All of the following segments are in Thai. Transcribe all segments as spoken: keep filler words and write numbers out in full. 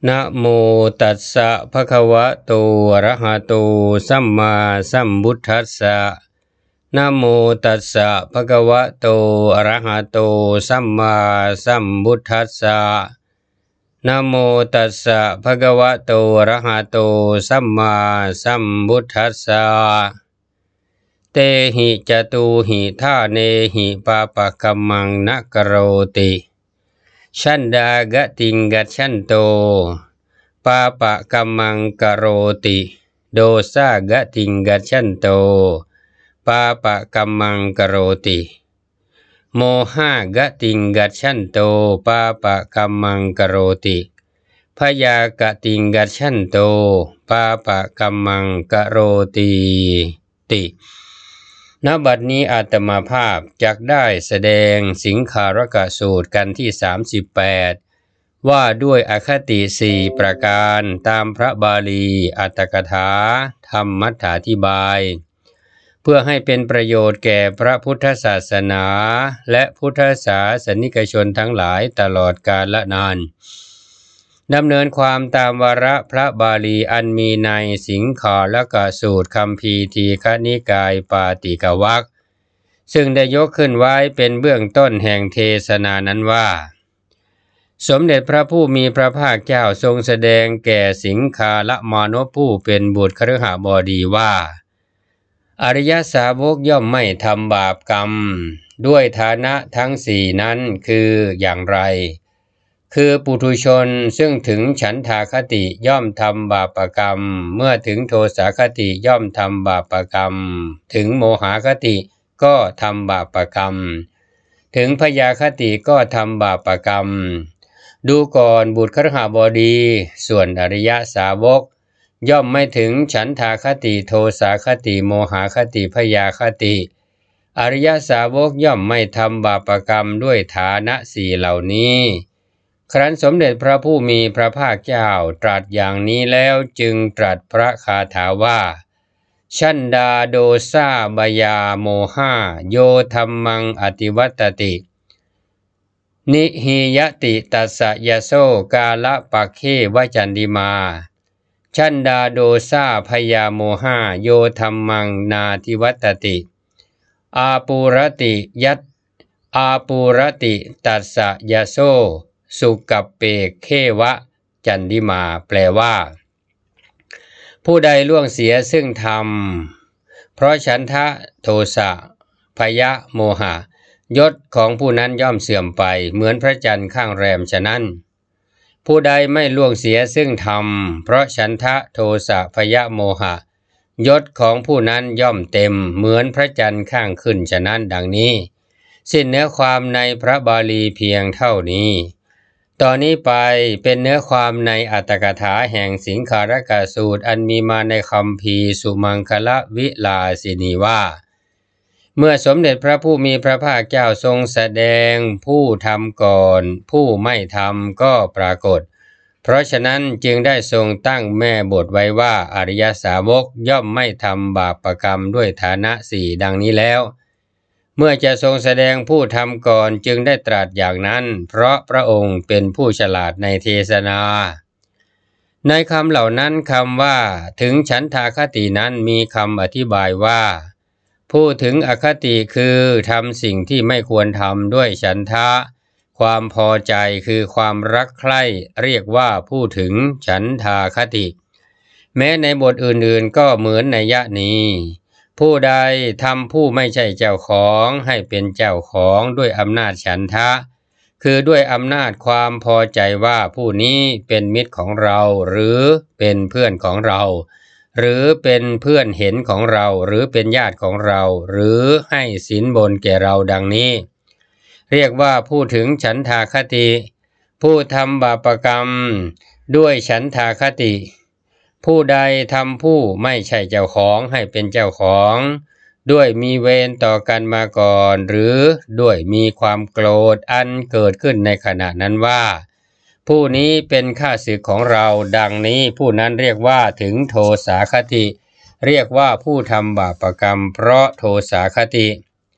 นะโมตัสสะภะคะวะโตอะระหะโตสัมมาสัมพุทธัสสะนะโมตัสสะภะคะวะโตอะระหะโตสัมมาสัมพุทธัสสะนะโมตัสสะภะคะวะโตอะระหะโตสัมมาสัมพุทธัสสะเตหิจตุหิธาเนหิปาปะกัมมังนะกโรติชันดากติงกัจฉันโตปาปะกัมมังกโรติโดสากติงกัจฉันโตปาปะกัมมังกโรติโมหะกติงกัจฉันโตปาปะกัมมังกโรติพยากติงกัจฉันโตปาปะกัมมังกโรติติณบัดนี้อาตมาภาพจักได้แสดงสิงคารกสูตรกันที่สามสิบแปดว่าด้วยอคติสี่ประการตามพระบาลีอัตถกถาธรรมัฏฐาธิบายเพื่อให้เป็นประโยชน์แก่พระพุทธศาสนาและพุทธศาสนิกชนทั้งหลายตลอดกาลนานดำเนินความตามวาระพระบาลีอันมีในสิงคารกสูตรคัมภีร์ทีฆนิกายปาติกวรรคซึ่งได้ยกขึ้นไว้เป็นเบื้องต้นแห่งเทศนานั้นว่าสมเด็จพระผู้มีพระภาคเจ้าทรงแสดงแก่สิงคาละมานพผู้เป็นบุตรคฤหบดีว่าอริยสาวกย่อมไม่ทำบาปกรรมด้วยฐานะทั้งสี่นั้นคืออย่างไรคือปุถุชนซึ่งถึงฉันทาคติย่อมทำบาปกรรมเมื่อถึงโทสาคติย่อมทำบาปกรรมถึงโมหคติก็ทำบาปกรรมถึงพยาคติก็ทำบาปกรรมดูก่อนบุตรคฤหบดีส่วนอริยสาวกย่อมไม่ถึงฉันทาคติโทสาคติโมหคติพยาคติอริยสาวกย่อมไม่ทำบาปกรรมด้วยฐานะสี่เหล่านี้ครั้นสมเด็จพระผู้มีพระภาคเจ้าตรัสอย่างนี้แล้วจึงตรัสพระคาถาว่าชันดาโดซาบยาโมหะโยธัมมังอติวัตตินิหิยติตัสสะยโสกาละปักเขวจันดิมาชันดาโดซาพยาโมหะโยธัมมังนาทิวัตติอาปูรติยัตอาปูรติตัสสะยโสสุกัปเปเขวะจันดิมาแปลว่าผู้ใดล่วงเสียซึ่งธรรมเพราะฉันทะโทสะพยะโมหะยศของผู้นั้นย่อมเสื่อมไปเหมือนพระจันทร์ข้างแรมฉะนั้นผู้ใดไม่ล่วงเสียซึ่งธรรมเพราะฉันทะโทสะพยะโมหะยศของผู้นั้นย่อมเต็มเหมือนพระจันทร์ข้างขึ้นฉะนั้นดังนี้สิ้นเนื้อความในพระบาลีเพียงเท่านี้ตอนนี้ไปเป็นเนื้อความในอัตถกถาแห่งสิงคารกสูตรอันมีมาในคัมภีร์สุมังคละวิลาสินีว่าเมื่อสมเด็จพระผู้มีพระภาคเจ้าทรงแสดงผู้ทำก่อนผู้ไม่ทำก็ปรากฏเพราะฉะนั้นจึงได้ทรงตั้งแม่บทไว้ว่าอริยสาวกย่อมไม่ทำบาปกรรมด้วยฐานะสี่ดังนี้แล้วเมื่อจะทรงแสดงผู้ทำก่อนจึงได้ตรัสอย่างนั้นเพราะพระองค์เป็นผู้ฉลาดในเทศนาในคำเหล่านั้นคำว่าถึงฉันทาคตินั้นมีคำอธิบายว่าผู้ถึงอคติคือทำสิ่งที่ไม่ควรทำด้วยฉันทะความพอใจคือความรักใคร่เรียกว่าผู้ถึงฉันทาคติแม้ในบทอื่นๆก็เหมือนในยะนี้ผู้ใดทำผู้ไม่ใช่เจ้าของให้เป็นเจ้าของด้วยอำนาจฉันทะคือด้วยอำนาจความพอใจว่าผู้นี้เป็นมิตรของเราหรือเป็นเพื่อนของเราหรือเป็นเพื่อนเห็นของเราหรือเป็นญาติของเราหรือให้สินบนแก่เราดังนี้เรียกว่าผู้ถึงฉันทาคติผู้ทำบาปกรรมด้วยฉันทาคติผู้ใดทำผู้ไม่ใช่เจ้าของให้เป็นเจ้าของด้วยมีเวรต่อกันมาก่อนหรือด้วยมีความโกรธอันเกิดขึ้นในขณะนั้นว่าผู้นี้เป็นข้าศึกของเราดังนี้ผู้นั้นเรียกว่าถึงโทสาคติเรียกว่าผู้ทำบาปกรรมเพราะโทสาคติ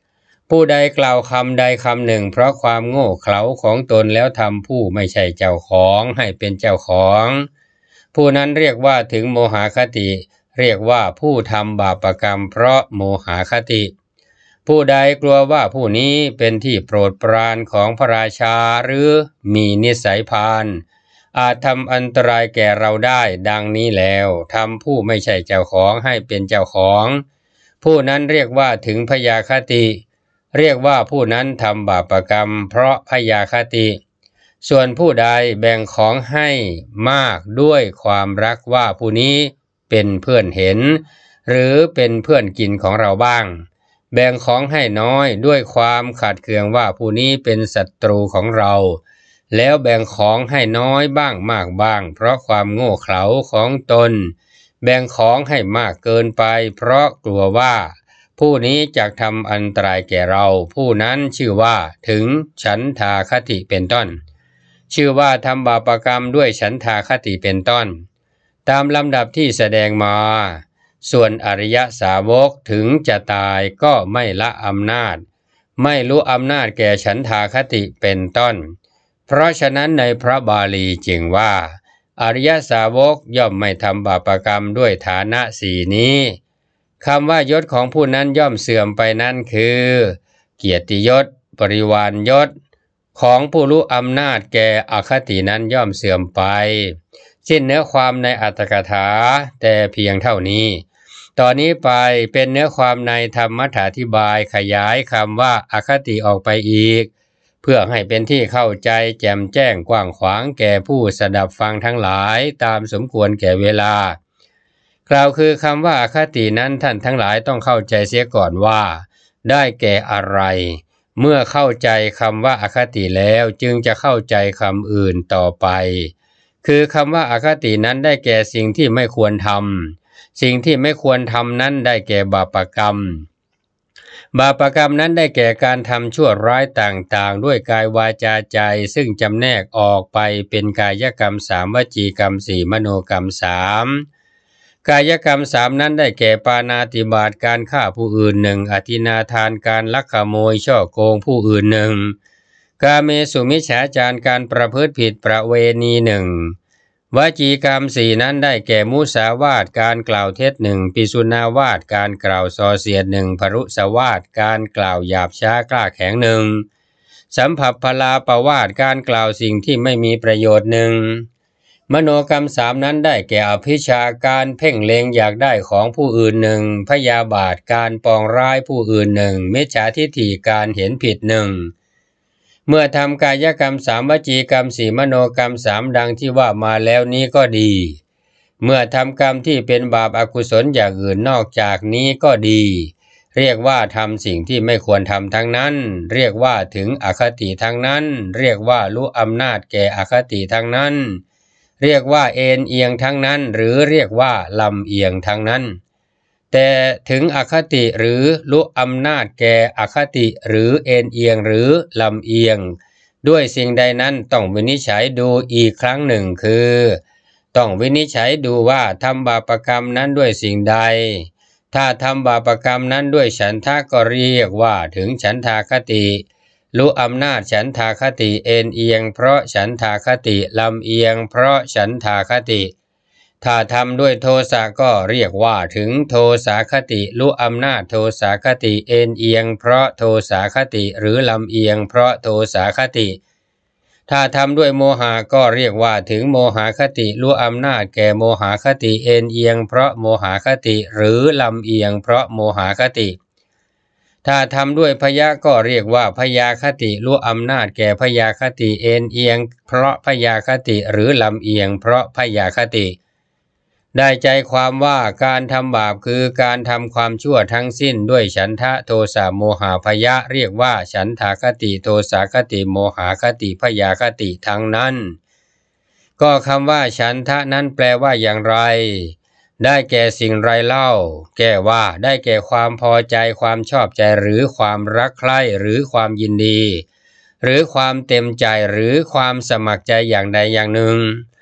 ผู้ใดกล่าวคำใดคำหนึ่งเพราะความโง่เขลาของตนแล้วทำผู้ไม่ใช่เจ้าของให้เป็นเจ้าของผู้นั้นเรียกว่าถึงโมหคติเรียกว่าผู้ทำบาปกรรมเพราะโมหคติผู้ใดกลัวว่าผู้นี้เป็นที่โปรดปรานของพระราชาหรือมีนิสัยพาลอาจทำอันตรายแก่เราได้ดังนี้แล้วทำผู้ไม่ใช่เจ้าของให้เป็นเจ้าของผู้นั้นเรียกว่าถึงพยาคติเรียกว่าผู้นั้นทำบาปกรรมเพราะพยาคติส่วนผู้ใดแบ่งของให้มากด้วยความรักว่าผู้นี้เป็นเพื่อนเห็นหรือเป็นเพื่อนกินของเราบ้างแบ่งของให้น้อยด้วยความขัดเคืองว่าผู้นี้เป็นศัตรูของเราแล้วแบ่งของให้น้อยบ้างมากบ้างเพราะความโง่เขลาของตนแบ่งของให้มากเกินไปเพราะกลัวว่าผู้นี้จะทำอันตรายแก่เราผู้นั้นชื่อว่าถึงฉันทาคติเป็นต้นชื่อว่าทำบาปกรรมด้วยฉันทาคติเป็นต้นตามลำดับที่แสดงมาส่วนอริยสาวกถึงจะตายก็ไม่ละอำนาจไม่รู้อำนาจแก่ฉันทาคติเป็นต้นเพราะฉะนั้นในพระบาลีจึงว่าอริยสาวกย่อมไม่ทำบาปกรรมด้วยฐานะสี่นี้คำว่ายศของผู้นั้นย่อมเสื่อมไปนั่นคือเกียรติยศบริวารยศของผู้รู้อำนาจแก่อคตินั้นย่อมเสื่อมไปสิ้นเนื้อความในอัตถกถาแต่เพียงเท่านี้ตอนนี้ไปเป็นเนื้อความในธรรมอธิบายขยายคำว่าอคติออกไปอีกเพื่อให้เป็นที่เข้าใจแจ่มแจ้งกว้างขวางแก่ผู้สดับฟังทั้งหลายตามสมควรแก่เวลากล่าวคือคำว่าอคตินั้นท่านทั้งหลายต้องเข้าใจเสียก่อนว่าได้แก่อะไรเมื่อเข้าใจคำว่าอคติแล้วจึงจะเข้าใจคำอื่นต่อไปคือคำว่าอคตินั้นได้แก่สิ่งที่ไม่ควรทำสิ่งที่ไม่ควรทำนั้นได้แก่บาปกรรมบาปกรรมนั้นได้แก่การทำชั่วร้ายต่างๆด้วยกายวาจาใจซึ่งจำแนกออกไปเป็นกายกรรมสามวจีกรรมสี่มโนกรรมสามกายกรรมสามนั้นได้แก่ปาณาติบาตการฆ่าผู้อื่นหนึ่งอธินาทานการลักขโมยช่อโกงผู้อื่นหนึ่งกาเมสุมิจฉาจารการประพฤติผิดประเวณีหนึ่งวจีกรรมสี่นั้นได้แก่มุสาวาทการกล่าวเท็จหนึ่งปิสุนาวาทการกล่าวส่อเสียดหนึ่งพรุสวาทการกล่าวหยาบช้ากล้าแข็งหนึ่งสัมผัสพลาปวาทการกล่าวสิ่งที่ไม่มีประโยชน์หนึ่งมโนกรรมสามนั้นได้แก่อภิชาการเพ่งเล็งอยากได้ของผู้อื่นหนึ่งพยาบาทการปองร้ายผู้อื่นหนึ่งมิจฉาทิฏฐิการเห็นผิดหนึ่งเมื่อทำกายกรรมสามวจีกรรมสี่มโนกรรมสามดังที่ว่ามาแล้วนี้ก็ดีเมื่อทำกรรมที่เป็นบาปอกุศลอย่างอื่นนอกจากนี้ก็ดีเรียกว่าทำสิ่งที่ไม่ควรทำทั้งนั้นเรียกว่าถึงอคติทั้งนั้นเรียกว่ารู้อำนาจแก่อคติทั้งนั้นเรียกว่าเอ็นเอียงทั้งนั้นหรือเรียกว่าลำเอียงทั้งนั้นแต่ถึงอคติหรือรู้อำนาจแก่อคติหรือเอ็นเอียงหรือลำเอียงด้วยสิ่งใดนั้นต้องวินิจฉัยดูอีกครั้งหนึ่งคือต้องวินิจฉัยดูว่าทำบาปกรรมนั้นด้วยสิ่งใดถ้าทำบาปกรรมนั้นด้วยฉันทะก็เรียกว่าถึงฉันทาคติรู้อำนาจฉันทาคติเอ็นเอียงเพราะฉันทาคติลำเอียงเพราะฉันทาคติถ้าทำด้วยโทสะก็เรียกว่าถึงโทสาคติรู้อำนาจโทสาคติเอ็นเอียงเพราะโทสาคติหรือลำเอียงเพราะโทสาคติถ้าทำด้วยโมหะก็เรียกว่าถึงโมหคติรู้อำนาจแก่โมหคติเอ็นเอียงเพราะโมหคติหรือลำเอียงเพราะโมหคติถ้าทำด้วยพยาก็เรียกว่าพยาคติรู้อำนาจแก่พยาคติเอ็นเอียงเพราะพยาคติหรือลำเอียงเพราะพยาคติได้ใจความว่าการทำบาปคือการทำความชั่วทั้งสิ้นด้วยฉันทะโทสะโมหะพยะเรียกว่าฉันทาคติโทสาคติโมหคติพยาคติทั้งนั้นก็คำว่าฉันทะนั้นแปลว่าอย่างไรได้แก่สิ่งไรเล่าแก้ว่าได้แก่ความพอใจความชอบใจหรือความรักใคร่หรือความยินดีหรือความเต็มใจหรือความสมัครใจอย่างใดอย่างหนึ่ง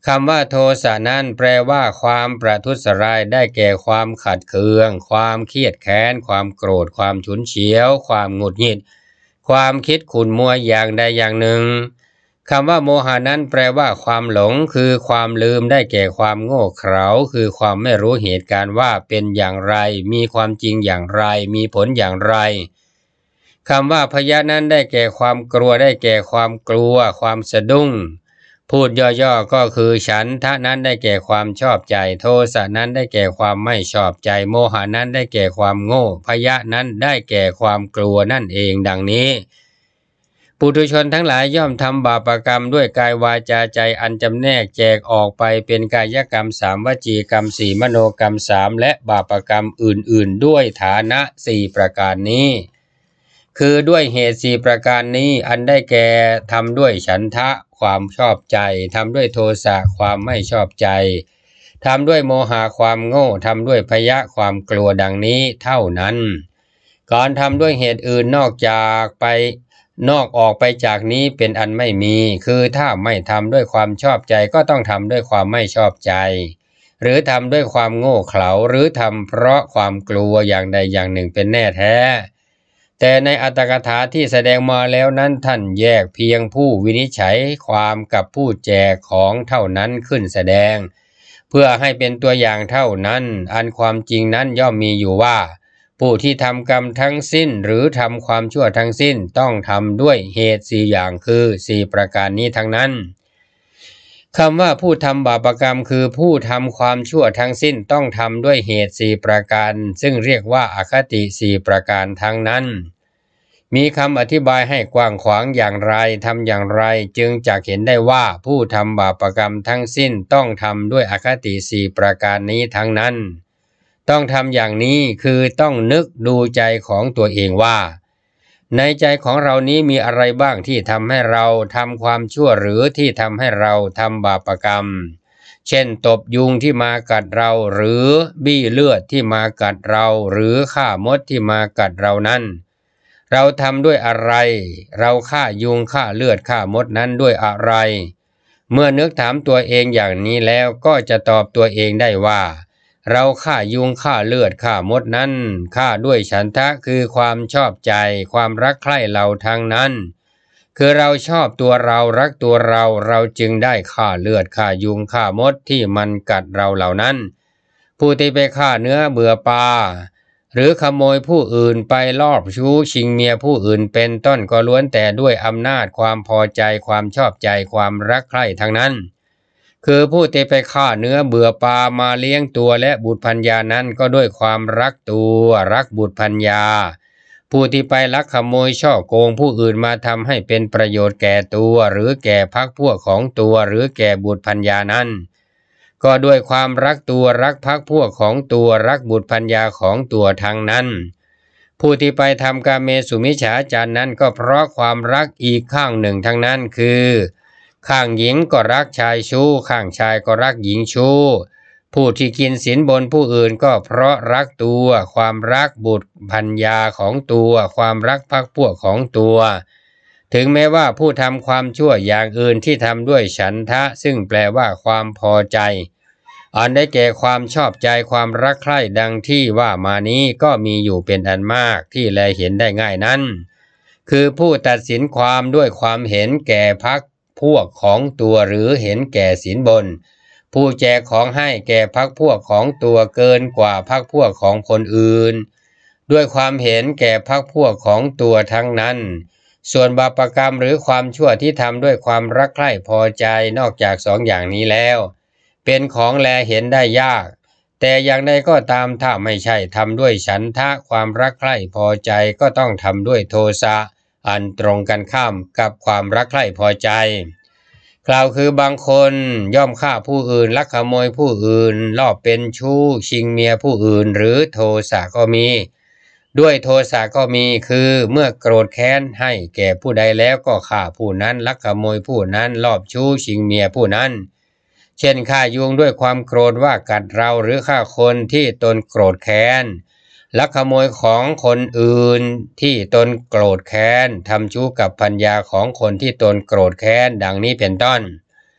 คำว่าโทสะนั้นแปลว่าความประทุษร้ายได้แก่ความขัดเคืองความเครียดแค้นความโกรธความฉุนเฉียวความหงุดหงิดความคิดขุ่นมัวอย่างใดอย่างหนึ่งคำว่าโมหะนั้นแปลว่าความหลงคือความลืมได้แก่ความโง่เขลาคือความไม่รู้เหตุการณ์ว่าเป็นอย่างไรมีความจริงอย่างไรมีผลอย่างไรคำว่าพยะนั้นได้แก่ความกลัวได้แก่ความกลัวความสะดุ้งพูดย่อๆก็คือฉันทะนั้นได้แก่ความชอบใจโทสะนั้นได้แก่ความไม่ชอบใจโมหะนั้นได้แก่ความโง่พยะนั้นได้แก่ความกลัวนั่นเองดังนี้ปุถุชนทั้งหลายย่อมทำบาปกรรมด้วยกายวาจาใจอันจำแนกแจกออกไปเป็นกายกรรมสามวจีกรรมสี่มโนกรรมสามและบาปกรรมอื่นๆด้วยฐานะสี่ประการนี้คือด้วยเหตุสี่ประการนี้อันได้แก่ทำด้วยฉันทะความชอบใจทำด้วยโทสะความไม่ชอบใจทำด้วยโมหะความโง่ทำด้วยพยะความกลัวดังนี้เท่านั้นการทำด้วยเหตุอื่นนอกจากไปนอกออกไปจากนี้เป็นอันไม่มีคือถ้าไม่ทำด้วยความชอบใจก็ต้องทำด้วยความไม่ชอบใจหรือทำด้วยความโง่เขลาหรือทำเพราะความกลัวอย่างใดอย่างหนึ่งเป็นแน่แท้แต่ในอัตถกถาที่แสดงมาแล้วนั้นท่านแยกเพียงผู้วินิจฉัยความกับผู้แจกของเท่านั้นขึ้นแสดงเพื่อให้เป็นตัวอย่างเท่านั้นอันความจริงนั้นย่อมมีอยู่ว่าผู้ที่ทำกรรมทั้งสิ้นหรือทำความชั่วทั้งสิ้นต้องทำด้วยเหตุสี่อย่างคือสี่ประการนี้ทั้งนั้นคำว่าผู้ทำบาปกรรมคือผู้ทำความชั่วทั้งสิ้นต้องทำด้วยเหตุสี่ประการซึ่งเรียกว่าอคติสี่ประการทั้งนั้นมีคำอธิบายให้กว้างขวางอย่างไรทำอย่างไรจึงจะเห็นได้ว่าผู้ทำบาปกรรมทั้งสิ้นต้องทำด้วยอคติสี่ประการนี้ทั้งนั้นต้องทำอย่างนี้คือต้องนึกดูใจของตัวเองว่าในใจของเรานี้มีอะไรบ้างที่ทำให้เราทำความชั่วหรือที่ทำให้เราทำบาปกรรมเช่นตบยุงที่มากัดเราหรือบี้เลือดที่มากัดเราหรือฆ่ามดที่มากัดเรานั้นเราทำด้วยอะไรเราฆ่ายุงฆ่าเลือดฆ่ามดนั้นด้วยอะไรเมื่อนึกถามตัวเองอย่างนี้แล้วก็จะตอบตัวเองได้ว่าเราฆ่ายุงฆ่าเลือดฆ่ามดนั้นฆ่าด้วยฉันทะคือความชอบใจความรักใคร่เราทั้งนั้นคือเราชอบตัวเรารักตัวเราเราจึงได้ฆ่าเลือดฆ่ายุงฆ่ามดที่มันกัดเราเหล่านั้นผู้ที่ไปฆ่าเนื้อเบื่อปลาหรือขโมยผู้อื่นไปลอบชู้ชิงเมียผู้อื่นเป็นต้นก็ล้วนแต่ด้วยอำนาจความพอใจความชอบใจความรักใคร่ทั้งนั้นคือผู้ที่ไปฆ่าเนื้อเบื่อปลามาเลี้ยงตัวและบุตรภรรยานั้นก็ด้วยความรักตัวรักบุตรภรรยาผู้ที่ไปลักขโมยช่อโกงผู้อื่นมาทำให้เป็นประโยชน์แก่ตัวหรือแก่พรรคพวกของตัวหรือแก่บุตรภรรยานั้นก็ด้วยความรักตัวรักพรรคพวกของตัวรักบุตรภรรยาของตัวทั้งนั้นผู้ที่ไปทำกาเมสุมิจฉาจารนั้นก็เพราะความรักอีกข้างหนึ่งทั้งนั้นคือข้างหญิงก็รักชายชู้ข้างชายก็รักหญิงชู้ผู้ที่กินสินบนผู้อื่นก็เพราะรักตัวความรักบุตรภรรยาของตัวความรักพรรคพวกของตัวถึงแม้ว่าผู้ทำความชั่วอย่างอื่นที่ทำด้วยฉันทะซึ่งแปลว่าความพอใจอันได้แก่ความชอบใจความรักใคร่ดังที่ว่ามานี้ก็มีอยู่เป็นอันมากที่แลเห็นได้ง่ายนั้นคือผู้ตัดสินความด้วยความเห็นแก่พรรคพวกของตัวหรือเห็นแก่สินบนผู้แจกของให้แก่พรรคพวกของตัวเกินกว่าพรรคพวกของคนอื่นด้วยความเห็นแก่พรรคพวกของตัวทั้งนั้นส่วนบาปกรรมหรือความชั่วที่ทำด้วยความรักใคร่พอใจนอกจากสองอย่างนี้แล้วเป็นของแลเห็นได้ยากแต่อย่างใดก็ตามถ้าไม่ใช่ทำด้วยฉันทะความรักใคร่พอใจก็ต้องทำด้วยโทสะอันตรงกันข้ามกับความรักใคร่พอใจกล่าวคือบางคนย่อมฆ่าผู้อื่นลักขโมยผู้อื่นลอบเป็นชู้ชิงเมียผู้อื่นหรือโทสะก็มีด้วยโทสะก็มีคือเมื่อโกรธแค้นให้แก่ผู้ใดแล้วก็ฆ่าผู้นั้นลักขโมยผู้นั้นลอบชู้ชิงเมียผู้นั้นเช่นฆ่ายุงด้วยความโกรธว่ากัดเราหรือฆ่าคนที่ตนโกรธแค้นลักขโมยของคนอื่นที่ตนโกรธแค้นทำชู้กับภรรยาของคนที่ตนโกรธแค้นดังนี้เป็นต้น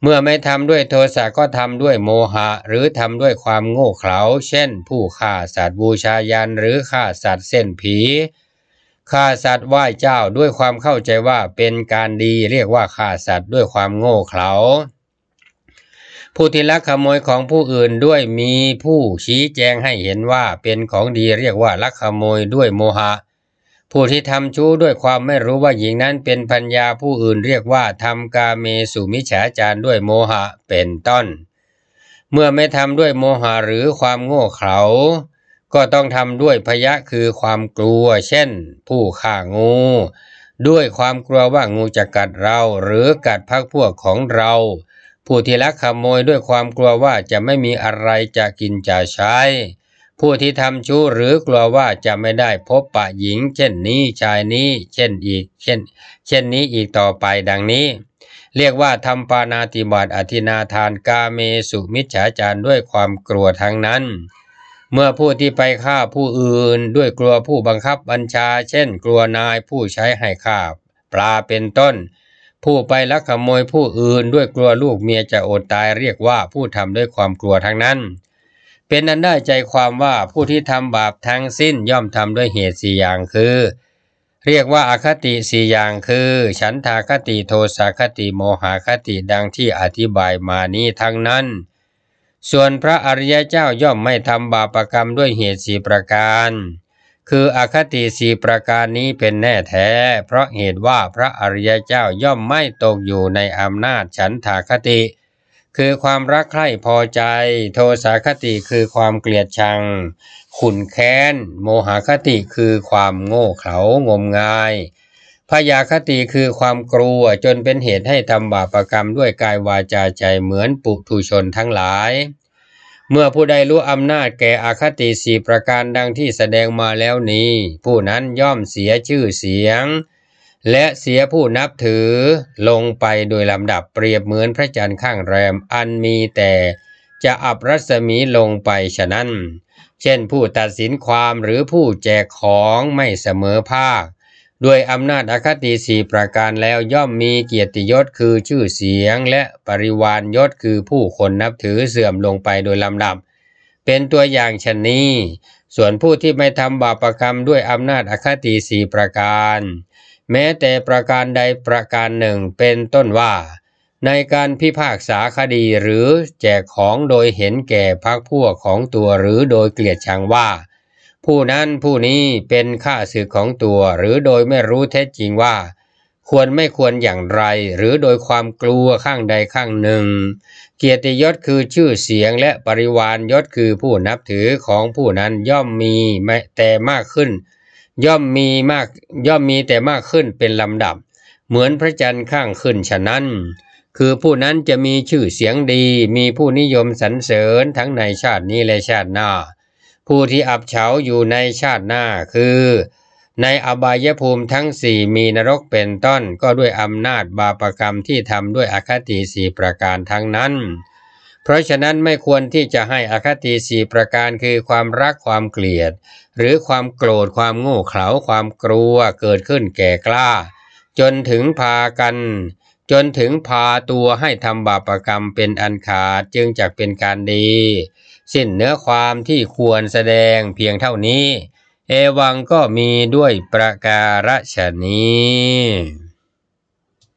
เมื่อไม่ทำด้วยโทสะก็ทำด้วยโมหะหรือทำด้วยความโง่เขลาเช่นผู้ฆ่าสัตว์บูชายันหรือฆ่าสัตว์เส้นผีฆ่าสัตว์ไหว้เจ้าด้วยความเข้าใจว่าเป็นการดีเรียกว่าฆ่าสัตว์ด้วยความโง่เขลาผู้ที่ลักขโมยของผู้อื่นด้วยมีผู้ชี้แจงให้เห็นว่าเป็นของดีเรียกว่าลักขโมยด้วยโมหะผู้ที่ทำชู้ด้วยความไม่รู้ว่าหญิงนั้นเป็นภรรยาผู้อื่นเรียกว่าทำกาเมสุมิจฉาจารด้วยโมหะเป็นต้นเมื่อไม่ทำด้วยโมหะหรือความโง่เขลาก็ต้องทำด้วยพยะคือความกลัวเช่นผู้ฆ่างูด้วยความกลัวว่างูจะกัดเราหรือกัดพรรคพวกของเราผู้ที่ลักขโมยด้วยความกลัวว่าจะไม่มีอะไรจะกินจะใช้ผู้ที่ทำชู้หรือกลัวว่าจะไม่ได้พบปะหญิงเช่นนี้ชายนี้เช่นอีกเช่นเช่นนี้อีกต่อไปดังนี้เรียกว่าทำปาณาติบาตอธินาทานกาเมสุมิจฉาจารด้วยความกลัวทั้งนั้นเมื่อผู้ที่ไปฆ่าผู้อื่นด้วยกลัวผู้บังคับบัญชาเช่นกลัวนายผู้ใช้ให้ฆ่าปลาเป็นต้นผู้ไปลักขโมยผู้อื่นด้วยกลัวลูกเมียจะอดตายเรียกว่าผู้ทำด้วยความกลัวทั้งนั้นเป็นอันได้ใจความว่าผู้ที่ทำบาปทั้งสิ้นย่อมทำด้วยเหตุสี่อย่างคือเรียกว่าอคติสี่อย่างคือฉันทาคติโทสาคติโมหคติดังที่อธิบายมานี้ทั้งนั้นส่วนพระอริยเจ้าย่อมไม่ทำบาปกรรมด้วยเหตุสี่ประการคืออคติสี่ประการนี้เป็นแน่แท้เพราะเหตุว่าพระอริยเจ้าย่อมไม่ตกอยู่ในอำนาจฉันทาคติคือความรักใคร่พอใจโทสาคติคือความเกลียดชังขุ่นแค้นโมหคติคือความโง่เขลางมงายพยาคติคือความกลัวจนเป็นเหตุให้ทำบาปกรรมด้วยกายวาจาใจเหมือนปุถุชนทั้งหลายเมื่อผู้ใดรู้อำนาจแก่อคติสี่ประการดังที่แสดงมาแล้วนี้ผู้นั้นย่อมเสียชื่อเสียงและเสียผู้นับถือลงไปโดยลำดับเปรียบเหมือนพระจันทร์ข้างแรมอันมีแต่จะอับรัศมีลงไปฉะนั้นเช่นผู้ตัดสินความหรือผู้แจกของไม่เสมอภาคด้วยอำนาจอคติสี่ประการแล้วย่อมมีเกียรติยศคือชื่อเสียงและปริวารยศคือผู้คนนับถือเสื่อมลงไปโดยลำดับเป็นตัวอย่างชนนี้ส่วนผู้ที่ไม่ทำบาปกรรมด้วยอำนาจอคติสี่ประการแม้แต่ประการใดประการหนึ่งเป็นต้นว่าในการพิพากษาคดีหรือแจกของโดยเห็นแก่พรรคพวกของตัวหรือโดยเกลียดชังว่าผู้นั้นผู้นี้เป็นข้าศึกของตัวหรือโดยไม่รู้แท้จริงว่าควรไม่ควรอย่างไรหรือโดยความกลัวข้างใดข้างหนึ่งเกียรติยศคือชื่อเสียงและปริวารยศคือผู้นับถือของผู้นั้นย่อมมีแต่มากขึ้นย่อมมีมากย่อมมีแต่มากขึ้นเป็นลำดับเหมือนพระจันทร์ข้างขึ้นฉะนั้นคือผู้นั้นจะมีชื่อเสียงดีมีผู้นิยมสรรเสริญทั้งในชาตินี้และชาติหน้าผู้ที่อับเฉาอยู่ในชาติหน้าคือในอบายภูมิทั้งสี่มีนรกเป็นต้นก็ด้วยอำนาจบาปกรรมที่ทำด้วยอคติสี่ประการทั้งนั้นเพราะฉะนั้นไม่ควรที่จะให้อคติสี่ประการคือความรักความเกลียดหรือความโกรธความโง่เขลาความกลัวเกิดขึ้นแก่กล้าจนถึงพากันจนถึงพาตัวให้ทำบาปกรรมเป็นอันขาดจึงจักเป็นการดีสิ้นเนื้อความที่ควรแสดงเพียงเท่านี้เอวังก็มีด้วยประการฉะนี้